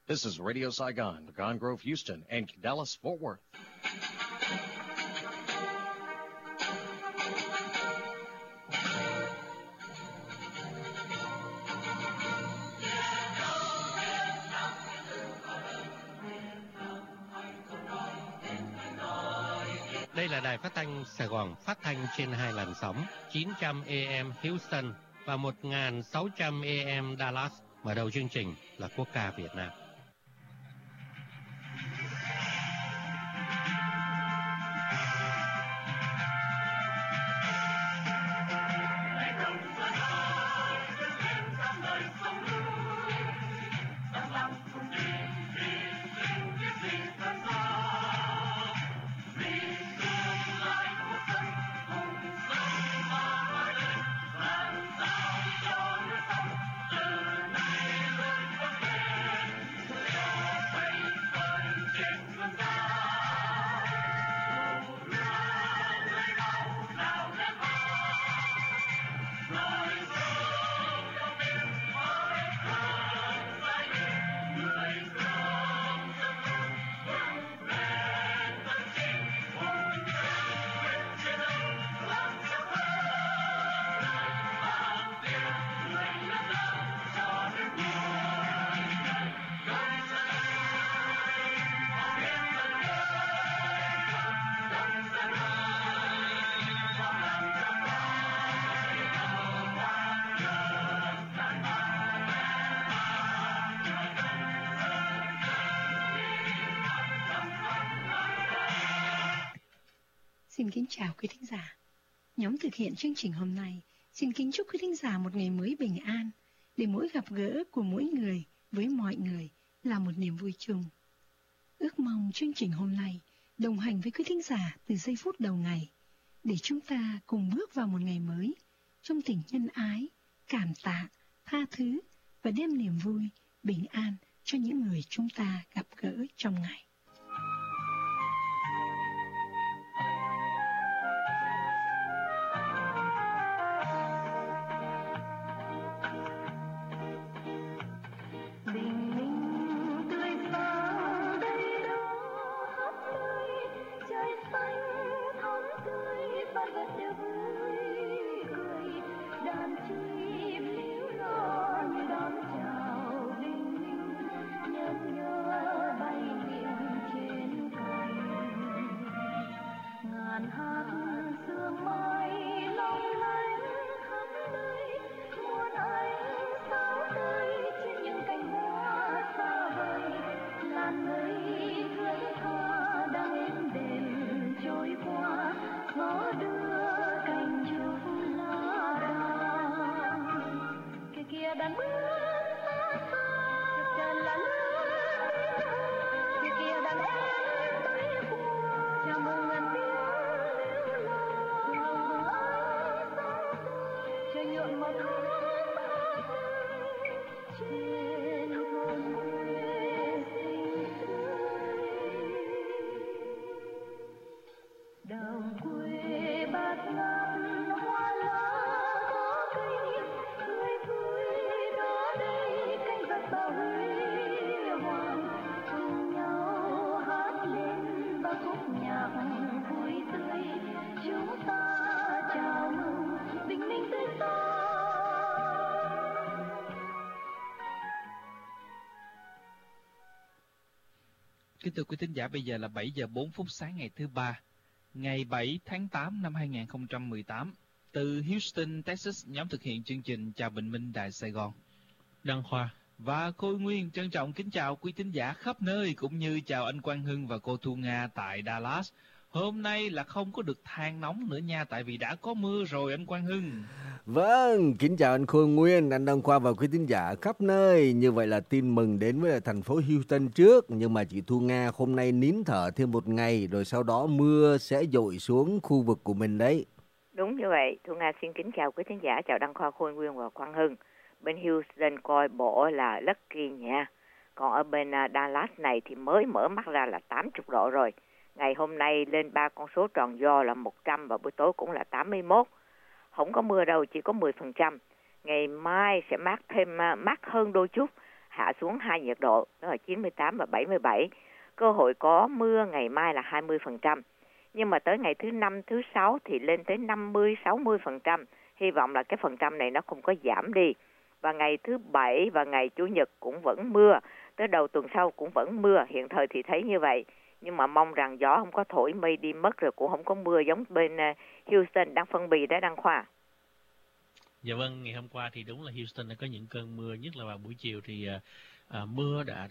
This is Radio Saigon, Pecan Grove, Houston, and Dallas, Fort Worth. Đây là đài phát thanh Sài Gòn, phát thanh trên 2 làn sóng 900 AM Houston và 1600 AM Dallas. Mở đầu chương trình là quốc ca Việt Nam. Xin kính chào quý thính giả. Nhóm thực hiện chương trình hôm nay xin kính chúc quý thính giả một ngày mới bình an, để mỗi gặp gỡ của mỗi người với mọi người là một niềm vui chung. Ước mong chương trình hôm nay đồng hành với quý thính giả từ giây phút đầu ngày, để chúng ta cùng bước vào một ngày mới trong tình nhân ái, cảm tạ, tha thứ và đem niềm vui, bình an cho những người chúng ta gặp gỡ trong ngày. Kính thưa quý thính giả, bây giờ là 7 giờ 4 phút sáng ngày thứ Ba, ngày 7 tháng 8 năm 2018. Từ Houston, Texas, nhóm thực hiện chương trình Chào Bình Minh Đài Sài Gòn, Đăng Khoa và Khôi Nguyên trân trọng kính chào quý thính giả khắp nơi, cũng như chào anh Quang Hưng và cô Thu Nga tại Dallas. Hôm nay là không có được than nóng nữa nha, tại vì đã có mưa rồi anh Quang Hưng. Vâng, kính chào anh Khôi Nguyên, anh Đăng Khoa và quý thính giả khắp nơi. Như vậy là tin mừng đến với thành phố Houston trước, nhưng mà chị Thu Nga hôm nay nín thở thêm một ngày, rồi sau đó mưa sẽ dội xuống khu vực của mình đấy. Đúng như vậy, Thu Nga xin kính chào quý thính giả, chào Đăng Khoa, Khôi Nguyên và Quang Hưng. Bên Houston coi bộ là lucky nha. Còn ở bên Dallas này thì mới mở mắt ra là 80 độ rồi. Ngày hôm nay lên 3 con số tròn do là 100 và buổi tối cũng là 81. Không có mưa đâu, chỉ có 10%. Ngày mai sẽ mát hơn đôi chút, hạ xuống 2 nhiệt độ, đó là 98 và 77. Cơ hội có mưa ngày mai là 20%. Nhưng mà tới ngày thứ 5, thứ 6 thì lên tới 50, 60%. Hy vọng là cái phần trăm này nó không có giảm đi. Và ngày thứ 7 và ngày Chủ nhật cũng vẫn mưa. Tới đầu tuần sau cũng vẫn mưa. Hiện thời thì thấy như vậy. Nhưng mà mong rằng gió không có thổi mây đi mất, rồi cũng không có mưa giống bên Houston đang phân bì đó, Đăng Khoa. Dạ vâng, ngày hôm qua thì đúng là Houston đã có những cơn mưa, nhất là vào buổi chiều thì mưa đã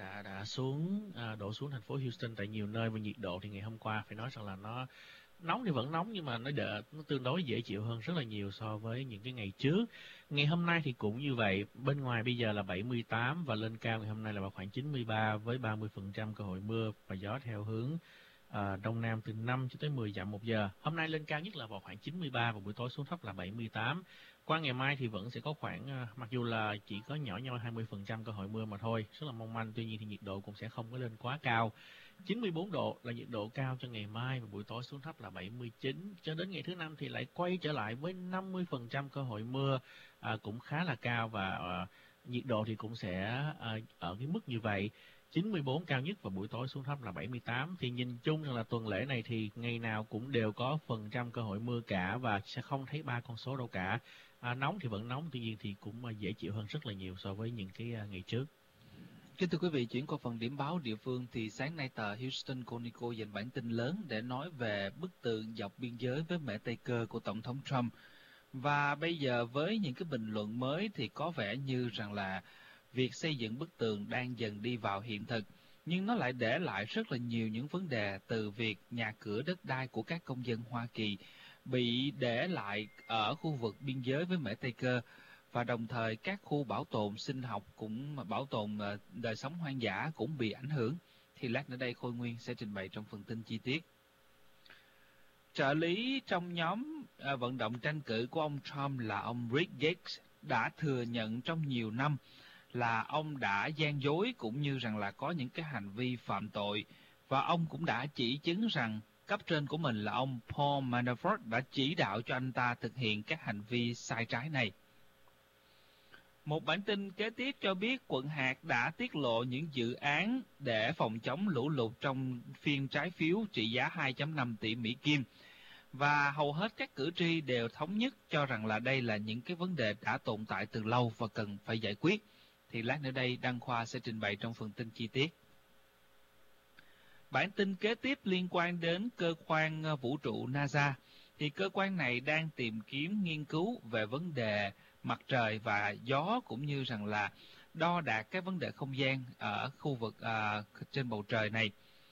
đổ xuống thành phố Houston tại nhiều nơi, và nhiệt độ thì ngày hôm qua phải nói rằng là nó nóng thì vẫn nóng, nhưng mà nó tương đối dễ chịu hơn rất là nhiều so với những cái ngày trước. Ngày hôm nay thì cũng như vậy, bên ngoài bây giờ là 78 và lên cao ngày hôm nay là vào khoảng 93 với 30% cơ hội mưa và gió theo hướng đông nam từ 5 cho tới 10 dặm một giờ. Hôm nay lên cao nhất là vào khoảng 93 và buổi tối xuống thấp là 78. Qua ngày mai thì vẫn sẽ có khoảng, mặc dù là chỉ có nhỏ nhoi 20% cơ hội mưa mà thôi, rất là mong manh, tuy nhiên thì nhiệt độ cũng sẽ không có lên quá cao. 94 độ là nhiệt độ cao cho ngày mai và buổi tối xuống thấp là 79. Cho đến ngày thứ Năm thì lại quay trở lại với 50% cơ hội mưa, cũng khá là cao, và nhiệt độ thì cũng sẽ ở cái mức như vậy. 94 cao nhất và buổi tối xuống thấp là 78. Thì nhìn chung rằng là tuần lễ này thì ngày nào cũng đều có phần trăm cơ hội mưa cả, và sẽ không thấy 3 con số đâu cả. Nóng thì vẫn nóng, tuy nhiên thì cũng dễ chịu hơn rất là nhiều so với những cái ngày trước. Kính thưa quý vị, chuyển qua phần điểm báo địa phương thì sáng nay tờ Houston Chronicle dành bản tin lớn để nói về bức tường dọc biên giới với Mễ Tây Cơ của Tổng thống Trump. Và bây giờ với những cái bình luận mới thì có vẻ như rằng là việc xây dựng bức tường đang dần đi vào hiện thực, nhưng nó lại để lại rất là nhiều những vấn đề, từ việc nhà cửa đất đai của các công dân Hoa Kỳ bị để lại ở khu vực biên giới với Mễ Tây Cơ, và đồng thời các khu bảo tồn sinh học cũng bảo tồn đời sống hoang dã cũng bị ảnh hưởng. Thì lát nữa đây Khôi Nguyên sẽ trình bày trong phần tin chi tiết. Trợ lý trong nhóm vận động tranh cử của ông Trump là ông Rick Gates đã thừa nhận trong nhiều năm là ông đã gian dối cũng như rằng là có những cái hành vi phạm tội, và ông cũng đã chỉ chứng rằng cấp trên của mình là ông Paul Manafort đã chỉ đạo cho anh ta thực hiện các hành vi sai trái này. Một bản tin kế tiếp cho biết quận hạt đã tiết lộ những dự án để phòng chống lũ lụt trong phiên trái phiếu trị giá 2.5 tỷ Mỹ Kim. Và hầu hết các cử tri đều thống nhất cho rằng là đây là những cái vấn đề đã tồn tại từ lâu và cần phải giải quyết. Thì lát nữa đây Đăng Khoa sẽ trình bày trong phần tin chi tiết. Bản tin kế tiếp liên quan đến cơ quan vũ trụ NASA. Thì cơ quan này đang tìm kiếm nghiên cứu về vấn đề mặt trời và gió, cũng như rằng là đo đạc các vấn đề không gian ở khu vực trên bầu trời này.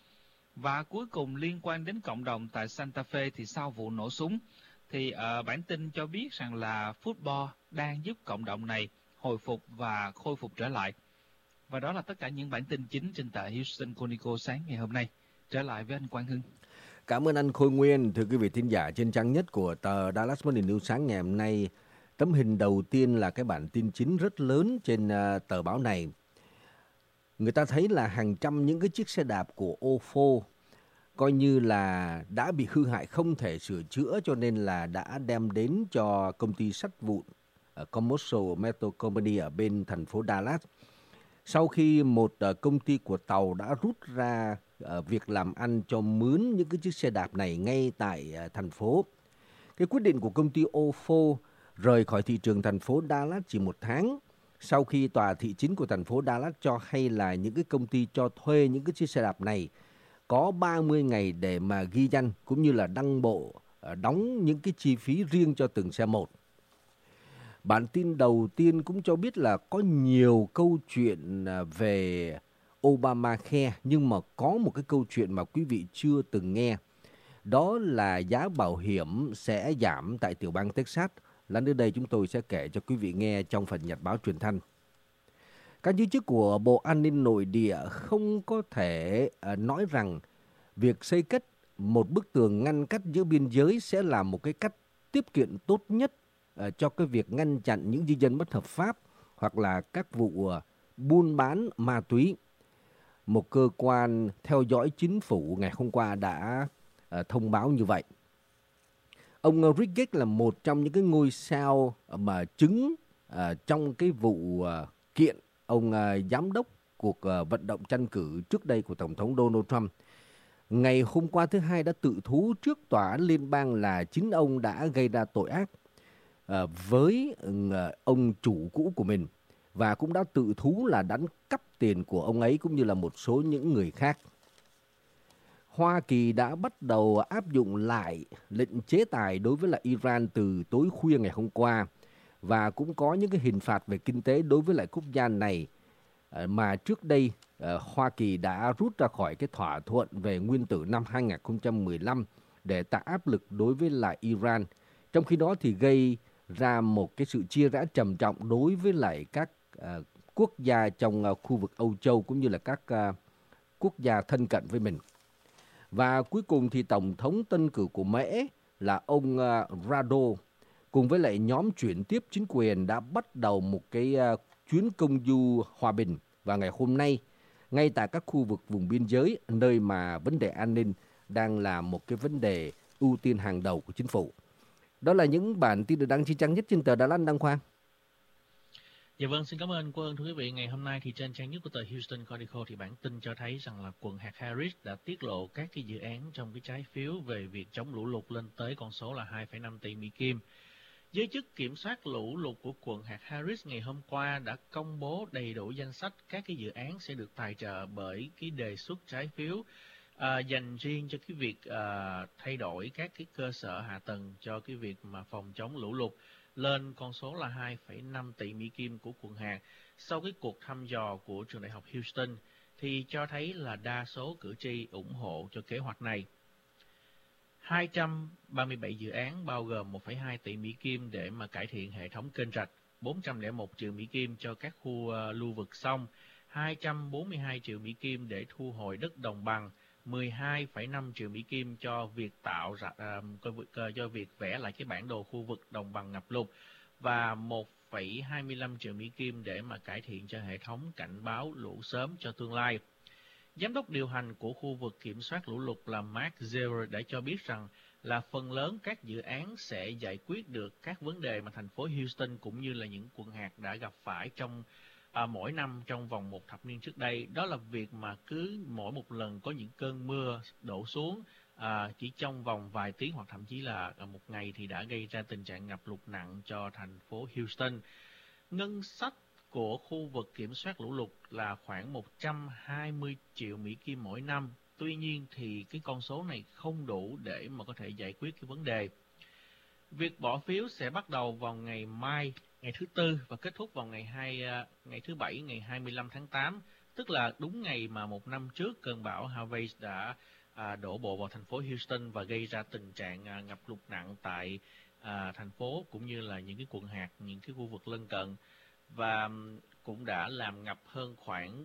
Và cuối cùng liên quan đến cộng đồng tại Santa Fe thì sau vụ nổ súng thì bản tin cho biết rằng là football đang giúp cộng đồng này hồi phục và khôi phục trở lại. Và đó là tất cả những bản tin chính trên tờ Houston Chronicle sáng ngày hôm nay. Trở lại với anh Quang Hưng. Cảm ơn anh Khôi Nguyên. Thưa quý vị thính giả, trên trang nhất của tờ Dallas Morning News sáng ngày hôm nay, tấm hình đầu tiên là cái bản tin chính rất lớn trên tờ báo này. Người ta thấy là hàng trăm những cái chiếc xe đạp của Ofo coi như là đã bị hư hại không thể sửa chữa, cho nên là đã đem đến cho công ty sắt vụn Commercial Metal Company ở bên thành phố Dallas. Sau khi một công ty của tàu đã rút ra việc làm ăn cho mướn những cái chiếc xe đạp này ngay tại thành phố. Cái quyết định của công ty Ofo rời khỏi thị trường thành phố Dallas chỉ một tháng sau khi tòa thị chính của thành phố Dallas cho hay là những cái công ty cho thuê những cái chiếc xe đạp này có 30 ngày để mà ghi danh cũng như là đăng bộ, đóng những cái chi phí riêng cho từng xe một. Bản tin đầu tiên cũng cho biết là có nhiều câu chuyện về Obamacare, nhưng mà có một cái câu chuyện mà quý vị chưa từng nghe. Đó là giá bảo hiểm sẽ giảm tại tiểu bang Texas. Lát nữa đây chúng tôi sẽ kể cho quý vị nghe trong phần nhật báo truyền thanh. Các giới chức của Bộ An ninh Nội địa không có thể nói rằng việc xây cất một bức tường ngăn cách giữa biên giới sẽ là một cái cách tiếp cận tốt nhất cho cái việc ngăn chặn những di dân bất hợp pháp hoặc là các vụ buôn bán ma túy. Một cơ quan theo dõi chính phủ ngày hôm qua đã thông báo như vậy. Ông Rick Gates là một trong những cái ngôi sao mà chứng trong cái vụ kiện ông giám đốc cuộc vận động tranh cử trước đây của Tổng thống Donald Trump, ngày hôm qua thứ Hai đã tự thú trước tòa án liên bang là chính ông đã gây ra tội ác với ông chủ cũ của mình, và cũng đã tự thú là đánh cắp tiền của ông ấy cũng như là một số những người khác. Hoa Kỳ đã bắt đầu áp dụng lại lệnh chế tài đối với lại Iran từ tối khuya ngày hôm qua, và cũng có những cái hình phạt về kinh tế đối với lại quốc gia này mà trước đây Hoa Kỳ đã rút ra khỏi cái thỏa thuận về nguyên tử năm 2015 để tạo áp lực đối với lại Iran. Trong khi đó thì gây ra một cái sự chia rẽ trầm trọng đối với lại các quốc gia trong khu vực Âu Châu cũng như là các quốc gia thân cận với mình. Và cuối cùng thì Tổng thống tân cử của Mỹ là ông Rado cùng với lại nhóm chuyển tiếp chính quyền đã bắt đầu một cái chuyến công du hòa bình vào ngày hôm nay, ngay tại các khu vực vùng biên giới, nơi mà vấn đề an ninh đang là một cái vấn đề ưu tiên hàng đầu của chính phủ. Đó là những bản tin được đăng trên trang nhất trên tờ Đà Lạt Đăng Khoa. Dạ vâng, xin cảm ơn Quân. Thưa quý vị, ngày hôm nay thì trên trang nhất của tờ Houston Chronicle thì bản tin cho thấy rằng là quận hạt Harris đã tiết lộ các cái dự án trong cái trái phiếu về việc chống lũ lụt lên tới con số là 2,5 tỷ Mỹ Kim. Giới chức kiểm soát lũ lụt của quận hạt Harris ngày hôm qua đã công bố đầy đủ danh sách các cái dự án sẽ được tài trợ bởi cái đề xuất trái phiếu dành riêng cho cái việc thay đổi các cái cơ sở hạ tầng cho cái việc mà phòng chống lũ lụt lên con số là 2,5 tỷ Mỹ Kim của quận hạt. Sau cái cuộc thăm dò của trường đại học Houston thì cho thấy là đa số cử tri ủng hộ cho kế hoạch này. 237 dự án bao gồm 1,2 tỷ Mỹ Kim để mà cải thiện hệ thống kênh rạch, 401 triệu Mỹ Kim cho các khu lưu vực sông, 242 triệu Mỹ Kim để thu hồi đất đồng bằng, 12,5 triệu Mỹ Kim cho việc cho việc vẽ lại cái bản đồ khu vực đồng bằng ngập lụt, và 1,25 triệu Mỹ Kim để mà cải thiện cho hệ thống cảnh báo lũ sớm cho tương lai. Giám đốc điều hành của khu vực kiểm soát lũ lụt là Mark Zeller đã cho biết rằng là phần lớn các dự án sẽ giải quyết được các vấn đề mà thành phố Houston cũng như là những quận hạt đã gặp phải trong mỗi năm trong vòng một thập niên trước đây. Đó là việc mà cứ mỗi một lần có những cơn mưa đổ xuống chỉ trong vòng vài tiếng hoặc thậm chí là một ngày thì đã gây ra tình trạng ngập lụt nặng cho thành phố Houston. Ngân sách của khu vực kiểm soát lũ lụt là khoảng 120 triệu Mỹ Kim mỗi năm. Tuy nhiên thì cái con số này không đủ để mà có thể giải quyết cái vấn đề. Việc bỏ phiếu sẽ bắt đầu vào ngày mai, ngày thứ Tư và kết thúc vào ngày thứ Bảy, ngày 25 tháng 8, tức là đúng ngày mà một năm trước cơn bão Harvey đã đổ bộ vào thành phố Houston và gây ra tình trạng ngập lụt nặng tại thành phố cũng như là những cái quận hạt, những cái khu vực lân cận, và cũng đã làm ngập hơn khoảng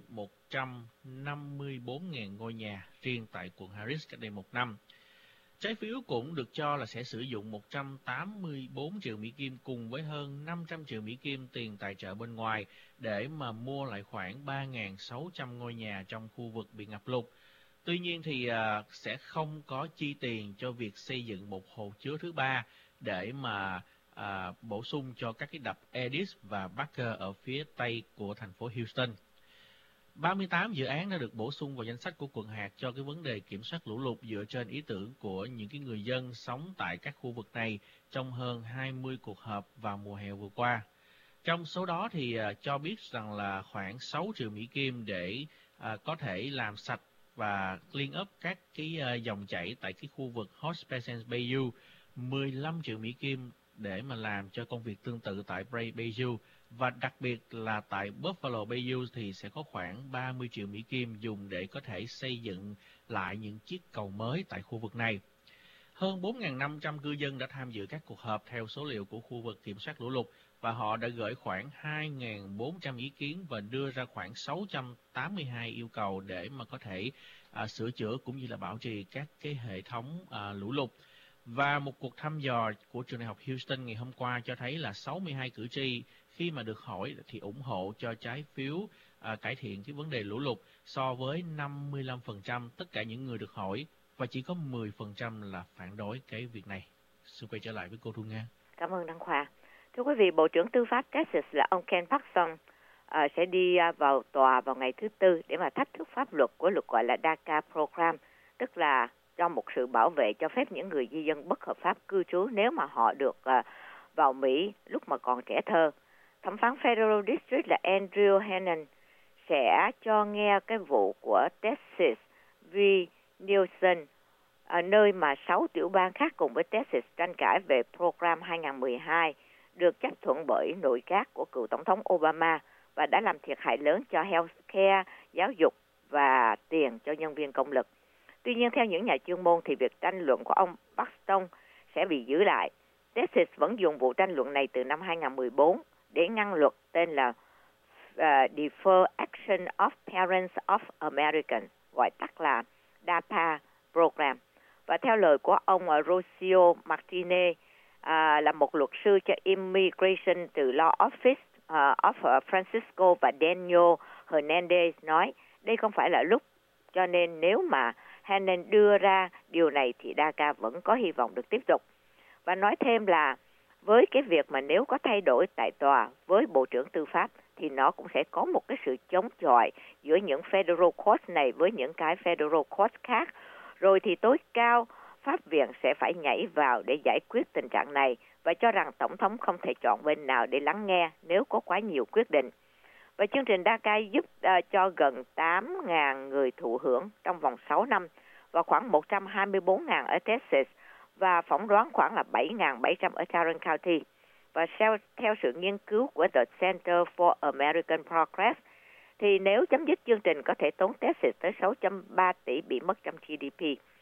154.000 ngôi nhà riêng tại quận Harris cách đây một năm. Trái phiếu cũng được cho là sẽ sử dụng 184 triệu Mỹ Kim cùng với hơn 500 triệu Mỹ Kim tiền tài trợ bên ngoài để mà mua lại khoảng 3.600 ngôi nhà trong khu vực bị ngập lụt. Tuy nhiên thì sẽ không có chi tiền cho việc xây dựng một hồ chứa thứ ba để mà bổ sung cho các cái đập Edis và Barker ở phía tây của thành phố Houston. 38 dự án đã được bổ sung vào danh sách của quận hạt cho cái vấn đề kiểm soát lũ lụt dựa trên ý tưởng của những cái người dân sống tại các khu vực này trong hơn 20 cuộc họp vào mùa hè vừa qua. Trong số đó thì cho biết rằng là khoảng 6 triệu Mỹ Kim để có thể làm sạch và clean up các cái dòng chảy tại cái khu vực Hot Springs Bayou, 15 triệu Mỹ Kim để mà làm cho công việc tương tự tại Bayou, và đặc biệt là tại Buffalo Bayou thì sẽ có khoảng 30 triệu Mỹ Kim dùng để có thể xây dựng lại những chiếc cầu mới tại khu vực này. Hơn 4.500 cư dân đã tham dự các cuộc họp theo số liệu của khu vực kiểm soát lũ lụt, và họ đã gửi khoảng 2.400 ý kiến và đưa ra khoảng 682 yêu cầu để mà có thể sửa chữa cũng như là bảo trì các cái hệ thống lũ lụt. Và một cuộc thăm dò của trường đại học Houston ngày hôm qua cho thấy là 62 cử tri khi mà được hỏi thì ủng hộ cho trái phiếu cải thiện cái vấn đề lũ lụt so với 55% tất cả những người được hỏi, và chỉ có 10% là phản đối cái việc này. Xin quay trở lại với cô Thu Nga. Cảm ơn Đăng Khoa. Thưa quý vị, Bộ trưởng Tư pháp Texas là ông Ken Paxton sẽ đi vào tòa vào ngày thứ Tư để mà thách thức pháp luật của luật gọi là DACA Program, tức là cho một sự bảo vệ cho phép những người di dân bất hợp pháp cư trú nếu mà họ được vào Mỹ lúc mà còn trẻ thơ. Thẩm phán Federal District là Andrew Hannon sẽ cho nghe cái vụ của Texas v. Nielsen, nơi mà 6 tiểu bang khác cùng với Texas tranh cãi về Program 2012 được chấp thuận bởi nội các của cựu Tổng thống Obama và đã làm thiệt hại lớn cho healthcare, giáo dục và tiền cho nhân viên công lực. Tuy nhiên, theo những nhà chuyên môn thì việc tranh luận của ông Buxton sẽ bị giữ lại. Texas vẫn dùng vụ tranh luận này từ năm 2014 để ngăn luật tên là Deferred Action of Parents of Americans, gọi tắt là DAPA Program. Và theo lời của ông Rocio Martinez, là một luật sư cho Immigration từ Law Office of Francisco và Daniel Hernandez nói, đây không phải là lúc, cho nên nếu mà Hannon đưa ra điều này thì DACA vẫn có hy vọng được tiếp tục. Và nói thêm là với cái việc mà nếu có thay đổi tại tòa với Bộ trưởng Tư pháp thì nó cũng sẽ có một cái sự chống chọi giữa những Federal Court này với những cái Federal Court khác. Rồi thì tối cao Pháp viện sẽ phải nhảy vào để giải quyết tình trạng này và cho rằng Tổng thống không thể chọn bên nào để lắng nghe nếu có quá nhiều quyết định. Và chương trình DACA giúp cho gần 8.000 người thụ hưởng trong vòng 6 năm và khoảng 124.000 ở Texas và phỏng đoán khoảng là 7.700 ở Tarrant County. Và theo sự nghiên cứu của The Center for American Progress, thì nếu chấm dứt chương trình có thể tốn Texas tới 6.3 tỷ bị mất trong GDP.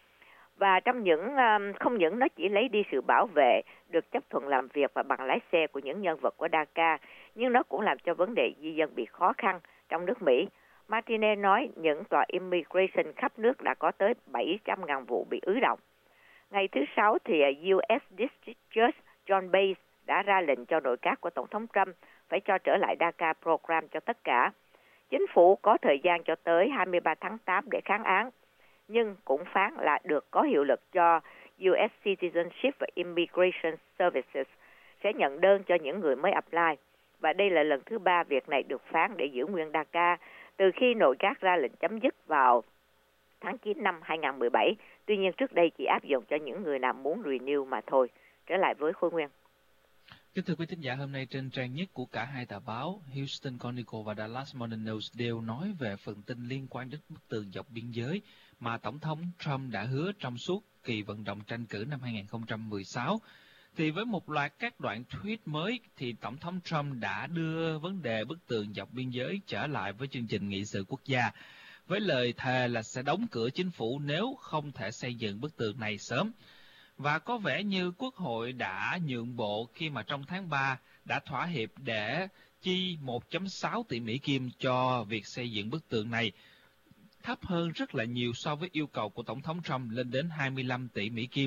Và trong những không những nó chỉ lấy đi sự bảo vệ, được chấp thuận làm việc và bằng lái xe của những nhân vật của DACA, nhưng nó cũng làm cho vấn đề di dân bị khó khăn trong nước Mỹ. Martinez nói những tòa immigration khắp nước đã có tới 700.000 vụ bị ứ động. Ngày thứ Sáu thì U.S. District Judge John Bates đã ra lệnh cho nội các của Tổng thống Trump phải cho trở lại DACA Program cho tất cả. Chính phủ có thời gian cho tới 23 tháng 8 để kháng án, nhưng cũng phán là được có hiệu lực cho U.S. Citizenship và Immigration Services sẽ nhận đơn cho những người mới apply. Và đây là lần thứ 3 việc này được phán để giữ nguyên DACA từ khi nội các ra lệnh chấm dứt vào tháng 9 năm 2017. Tuy nhiên trước đây chỉ áp dụng cho những người nào muốn renew mà thôi. Trở lại với Khôi Nguyên. Kính thưa quý thính giả, hôm nay trên trang nhất của cả hai tờ báo Houston Chronicle và Dallas Morning News đều nói về phần tin liên quan đến bức tường dọc biên giới mà Tổng thống Trump đã hứa trong suốt kỳ vận động tranh cử năm 2016. Thì với một loạt các đoạn tweet mới thì Tổng thống Trump đã đưa vấn đề bức tường dọc biên giới trở lại với chương trình nghị sự quốc gia, với lời thề là sẽ đóng cửa chính phủ nếu không thể xây dựng bức tường này sớm. Và có vẻ như Quốc hội đã nhượng bộ khi mà trong tháng 3 đã thỏa hiệp để chi 1.6 tỷ Mỹ Kim cho việc xây dựng bức tường này, thấp hơn rất là nhiều so với yêu cầu của Tổng thống Trump lên đến 25 tỷ Mỹ Kim.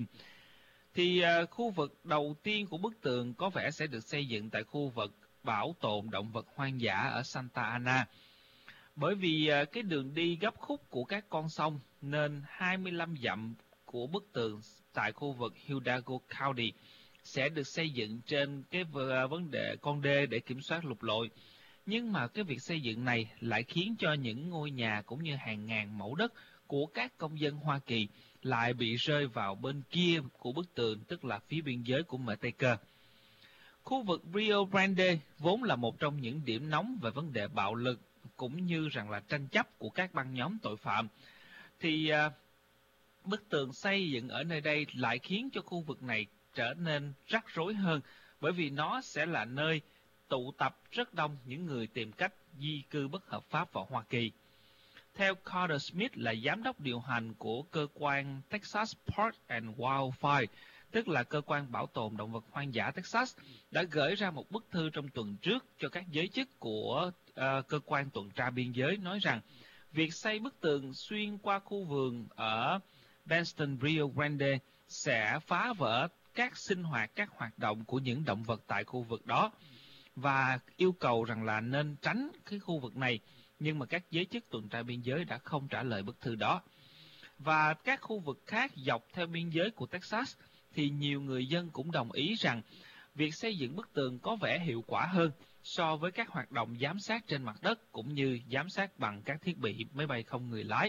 Thì khu vực đầu tiên của bức tường có vẻ sẽ được xây dựng tại khu vực bảo tồn động vật hoang dã ở Santa Ana. Bởi vì cái đường đi gấp khúc của các con sông nên 25 dặm của bức tường tại khu vực Hidalgo County sẽ được xây dựng trên cái vấn đề con đê để kiểm soát lụt lội. Nhưng mà cái việc xây dựng này lại khiến cho những ngôi nhà cũng như hàng ngàn mẫu đất của các công dân Hoa Kỳ lại bị rơi vào bên kia của bức tường, tức là phía biên giới của Mexico. Khu vực Rio Grande vốn là một trong những điểm nóng về vấn đề bạo lực cũng như rằng là tranh chấp của các băng nhóm tội phạm. Thì bức tường xây dựng ở nơi đây lại khiến cho khu vực này trở nên rắc rối hơn, bởi vì nó sẽ là nơi tụ tập rất đông những người tìm cách di cư bất hợp pháp vào Hoa Kỳ. Theo Carter Smith là giám đốc điều hành của cơ quan Texas Park and Wildlife, tức là cơ quan bảo tồn động vật hoang dã Texas, đã gửi ra một bức thư trong tuần trước cho các giới chức của cơ quan tuần tra biên giới, nói rằng việc xây bức tường xuyên qua khu vườn ở Benston Rio Grande sẽ phá vỡ các sinh hoạt, các hoạt động của những động vật tại khu vực đó, và yêu cầu rằng là nên tránh cái khu vực này. Nhưng mà các giới chức tuần tra biên giới đã không trả lời bức thư đó. Và các khu vực khác dọc theo biên giới của Texas thì nhiều người dân cũng đồng ý rằng việc xây dựng bức tường có vẻ hiệu quả hơn, so với các hoạt động giám sát trên mặt đất cũng như giám sát bằng các thiết bị máy bay không người lái.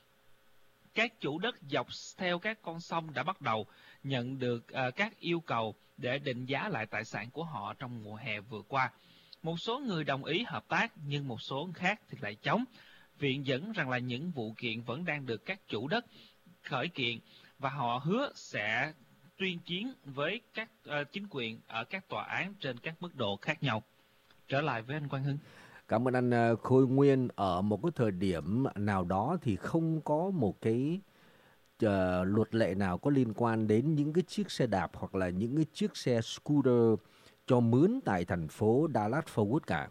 Các chủ đất dọc theo các con sông đã bắt đầu nhận được các yêu cầu để định giá lại tài sản của họ trong mùa hè vừa qua. Một số người đồng ý hợp tác nhưng một số khác thì lại chống. Viện dẫn rằng là những vụ kiện vẫn đang được các chủ đất khởi kiện và họ hứa sẽ tuyên chiến với các chính quyền ở các tòa án trên các mức độ khác nhau. Trở lại với anh Quang Hưng. Cảm ơn anh Khôi Nguyên. Ở một cái thời điểm nào đó thì không có một cái luật lệ nào có liên quan đến những cái chiếc xe đạp hoặc là những cái chiếc xe scooter cho mướn tại thành phố Dallas-Fort Worth cả.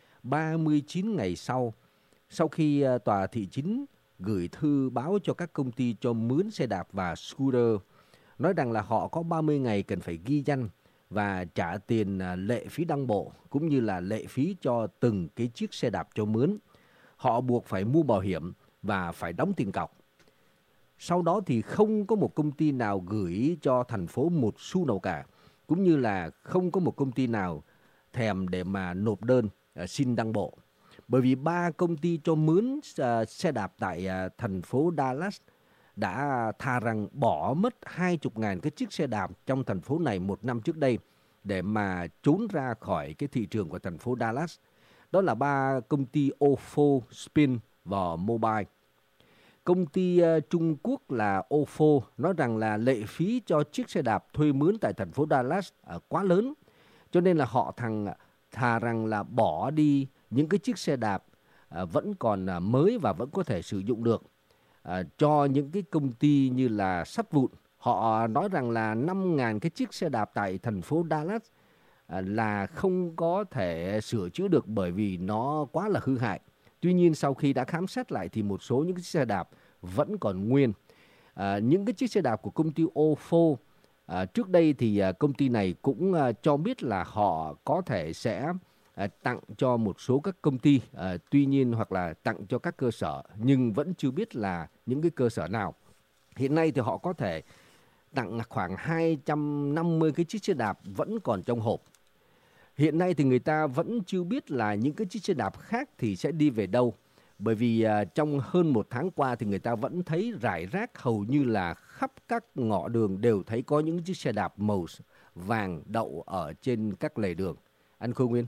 39 ngày sau khi tòa thị chính gửi thư báo cho các công ty cho mướn xe đạp và scooter, nói rằng là họ có 30 ngày cần phải ghi danh và trả tiền lệ phí đăng bộ cũng như là lệ phí cho từng cái chiếc xe đạp cho mướn. Họ buộc phải mua bảo hiểm và phải đóng tiền cọc. Sau đó thì không có một công ty nào gửi cho thành phố một xu nào cả, cũng như là không có một công ty nào thèm để mà nộp đơn xin đăng bộ. Bởi vì 3 công ty cho mướn xe đạp tại thành phố Dallas đã thà rằng bỏ mất 20.000 cái chiếc xe đạp trong thành phố này một năm trước đây để mà trốn ra khỏi cái thị trường của thành phố Dallas. Đó là 3 công ty Ofo, Spin và Mobile. Công ty Trung Quốc là Ofo nói rằng là lệ phí cho chiếc xe đạp thuê mướn tại thành phố Dallas quá lớn, cho nên là họ thà rằng là bỏ đi những cái chiếc xe đạp vẫn còn mới và vẫn có thể sử dụng được cho những cái công ty như là sắt vụn. Họ nói rằng là 5.000 cái chiếc xe đạp tại thành phố Dallas là không có thể sửa chữa được bởi vì nó quá là hư hại. Tuy nhiên sau khi đã khám xét lại thì một số những chiếc xe đạp vẫn còn nguyên. Những cái chiếc xe đạp của công ty Ofo trước đây thì công ty này cũng cho biết là họ có thể sẽ tặng cho một số các công ty, tuy nhiên hoặc là tặng cho các cơ sở, nhưng vẫn chưa biết là những cái cơ sở nào. Hiện nay thì họ có thể tặng khoảng 250 cái chiếc xe đạp vẫn còn trong hộp. Hiện nay thì người ta vẫn chưa biết là những cái chiếc xe đạp khác thì sẽ đi về đâu. Bởi vì trong hơn một tháng qua thì người ta vẫn thấy rải rác hầu như là khắp các ngõ đường đều thấy có những chiếc xe đạp màu vàng đậu ở trên các lề đường. Anh Khôi Nguyên.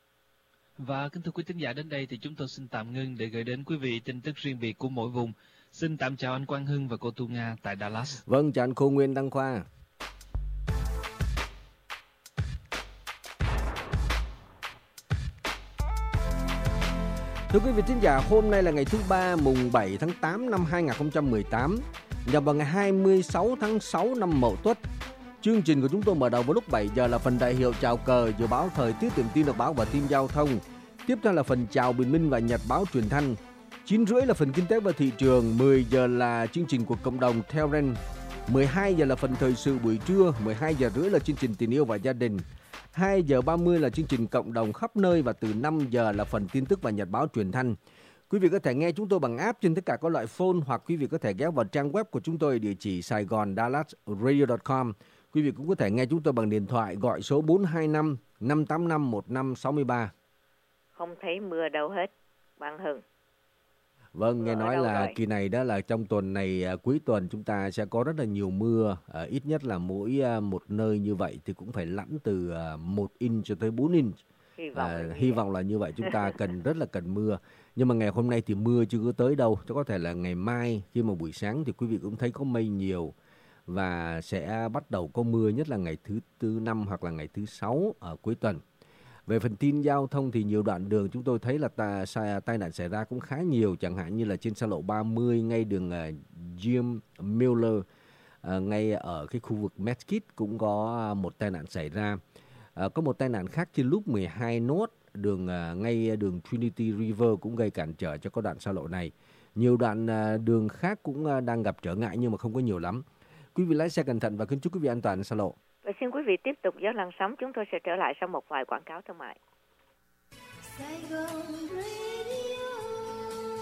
Và kính thưa quý thính giả, đến đây thì chúng tôi xin tạm ngưng để gửi đến quý vị tin tức riêng biệt của mỗi vùng. Xin tạm chào anh Quang Hưng và cô Tu Nga tại Dallas. Vâng, chào anh Khôi Nguyên, Đăng Khoa. Thưa quý vị thính giả, hôm nay là ngày thứ Ba, mùng 7 tháng 8 năm 2018, nhằm vào ngày 26 tháng 6 năm Mậu Tuất. Chương trình của chúng tôi mở đầu vào lúc 7 giờ là phần đại hiệu chào cờ, dự báo thời tiết, điểm tin đọc báo và tin giao thông. Tiếp theo là phần chào bình minh và nhật báo truyền thanh. 9:30 là phần kinh tế và thị trường, 10 giờ là chương trình của cộng đồng Terren. 12 giờ là phần thời sự buổi trưa, 12 giờ rưỡi là chương trình tình yêu và gia đình. 2 giờ 30 là chương trình cộng đồng khắp nơi và từ 5 giờ là phần tin tức và nhật báo truyền thanh. Quý vị có thể nghe chúng tôi bằng app trên tất cả các loại phone hoặc quý vị có thể ghé vào trang web của chúng tôi địa chỉ saigondallasradio.com. Quý vị cũng có thể nghe chúng tôi bằng điện thoại gọi số 425 585 1563. Không thấy mưa đâu hết, Quang Hưng. Vâng, nghe nói là rồi? Kỳ này đó là trong tuần này, cuối tuần chúng ta sẽ có rất là nhiều mưa. Ít nhất là mỗi một nơi như vậy thì cũng phải lẵng từ 1 inch cho tới 4 inch. Hy vọng là như vậy, chúng ta rất là cần mưa. Nhưng mà ngày hôm nay thì mưa chưa có tới đâu. Có thể là ngày mai khi mà buổi sáng thì quý vị cũng thấy có mây nhiều. Và sẽ bắt đầu có mưa nhất là ngày thứ 5 hoặc là ngày thứ 6 ở cuối tuần. Về phần tin giao thông thì nhiều đoạn đường chúng tôi thấy là tai nạn xảy ra cũng khá nhiều. Chẳng hạn như là trên xa lộ 30 ngay đường Jim Miller, ngay ở cái khu vực Mesquite cũng có một tai nạn xảy ra. Có một tai nạn khác trên lúc 12 nốt ngay đường Trinity River cũng gây cản trở cho các đoạn xa lộ này. Nhiều đoạn đường khác cũng đang gặp trở ngại nhưng mà không có nhiều lắm. Quý vị lái xe cẩn thận và kính chúc quý vị an toàn xa lộ. Và xin quý vị tiếp tục dõi làn sóng, chúng tôi sẽ trở lại sau một vài quảng cáo thương mại.